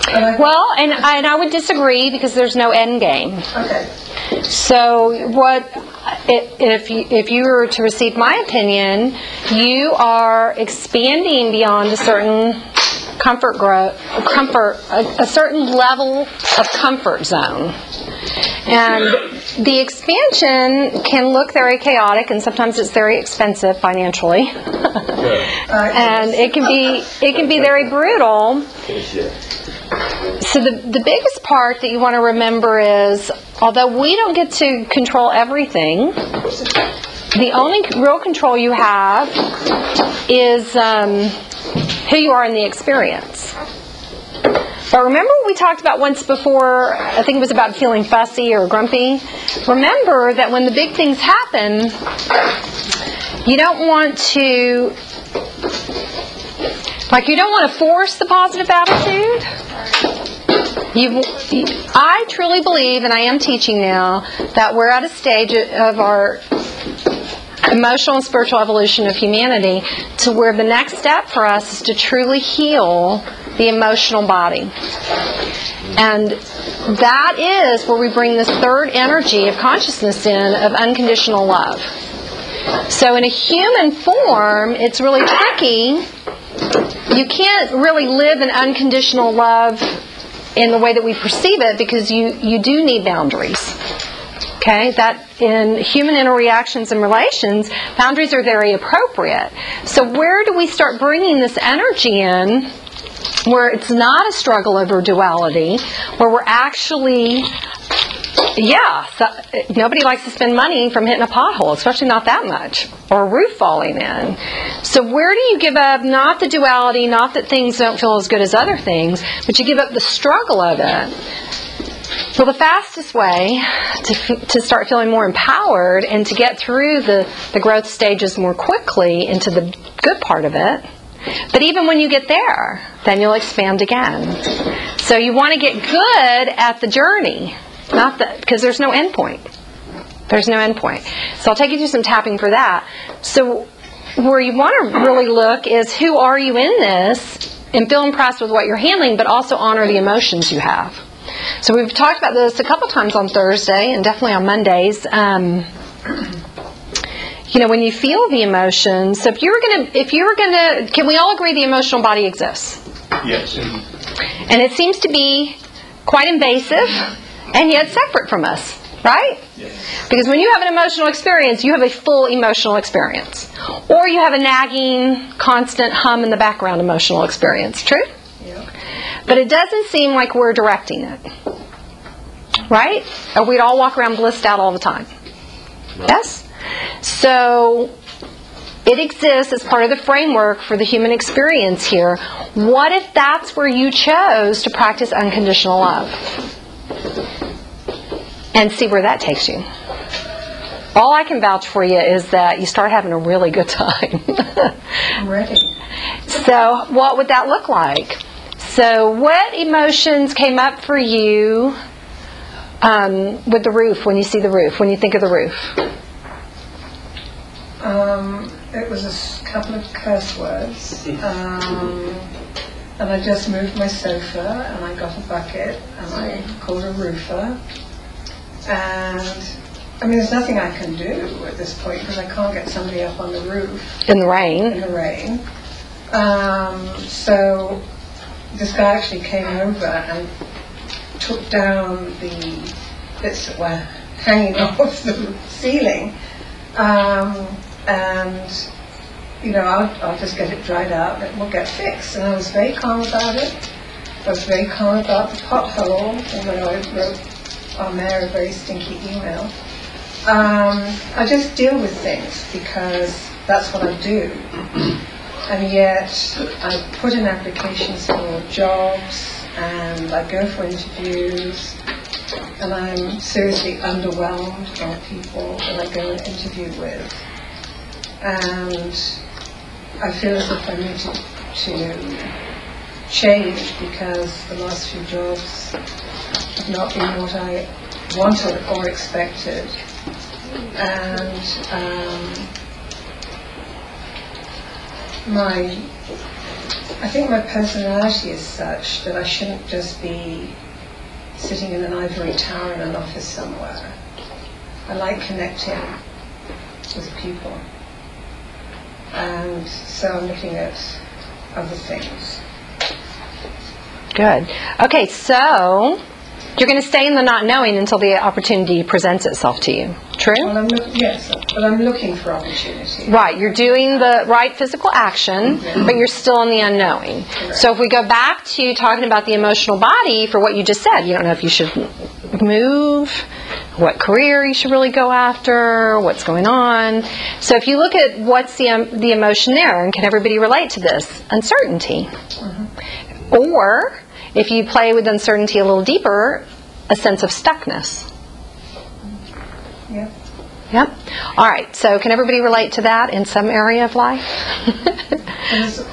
Well, and I would disagree because there's no end game. Okay. So if you were to receive my opinion, you are expanding beyond a certain a certain level of comfort zone. And the expansion can look very chaotic, and sometimes it's very expensive financially. And it can be very brutal. So the biggest part that you want to remember is, although we don't get to control everything, the only real control you have is who you are in the experience. But remember what we talked about once before, I think it was about feeling fussy or grumpy. Remember that when the big things happen, you don't want to force the positive attitude. I truly believe, and I am teaching now, that we're at a stage of our emotional and spiritual evolution of humanity to where the next step for us is to truly heal the emotional body. And that is where we bring this third energy of consciousness in, of unconditional love. So in a human form, it's really tricky. You can't really live in unconditional love in the way that we perceive it, because you do need boundaries. Okay? That in human interreactions and relations, boundaries are very appropriate. So where do we start bringing this energy in where it's not a struggle over duality, where we're actually, nobody likes to spend money from hitting a pothole, especially not that much, or a roof falling in. So where do you give up, not the duality, not that things don't feel as good as other things, but you give up the struggle of it? Well, the fastest way to start feeling more empowered and to get through the growth stages more quickly into the good part of it, but even when you get there, then you'll expand again. So you want to get good at the journey, because there's no end point. There's no end point. So I'll take you through some tapping for that. So where you want to really look is, who are you in this, and feel impressed with what you're handling, but also honor the emotions you have. So we've talked about this a couple times on Thursday, and definitely on Mondays. When you feel the emotions, so if you were gonna, can we all agree the emotional body exists? Yes. And it seems to be quite invasive, and yet separate from us, right? Yes. Because when you have an emotional experience, you have a full emotional experience. Or you have a nagging, constant hum in the background emotional experience. True? Yeah. But it doesn't seem like we're directing it. Right? Or we'd all walk around blissed out all the time. Right. Yes? So it exists as part of the framework for the human experience here. What if that's where you chose to practice unconditional love? And see where that takes you. All I can vouch for you is that you start having a really good time. I'm ready. So what would that look like? So what emotions came up for you with the roof, when you see the roof, when you think of the roof? It was a couple of curse words. And I just moved my sofa, and I got a bucket, and I called a roofer. And there's nothing I can do at this point, because I can't get somebody up on the roof in the rain. So this guy actually came over and took down the bits that were hanging off the ceiling, and I'll just get it dried out, and it will get fixed. And I was very calm about it. I was very calm about the pothole, although I wrote our mayor a very stinky email. I just deal with things because that's what I do. And yet I put in applications for jobs, and I go for interviews, and I'm seriously underwhelmed by people that I go and interview with. And I feel as if I need to change, because the last few jobs have not been what I wanted or expected. And my I think my personality is such that I shouldn't just be sitting in an ivory tower in an office somewhere. I like connecting with people. And so I'm looking at other things. Good. Okay, so you're going to stay in the not knowing until the opportunity presents itself to you. True? Well, yes, but I'm looking for opportunity. Right, you're doing the right physical action, but you're still in the unknowing. Correct. So if we go back to talking about the emotional body, for what you just said, you don't know if you should move, what career you should really go after, what's going on. So if you look at what's the emotion there, and can everybody relate to this? Uncertainty. Or, if you play with uncertainty a little deeper, a sense of stuckness. Yep. Yep. All right. So can everybody relate to that in some area of life? And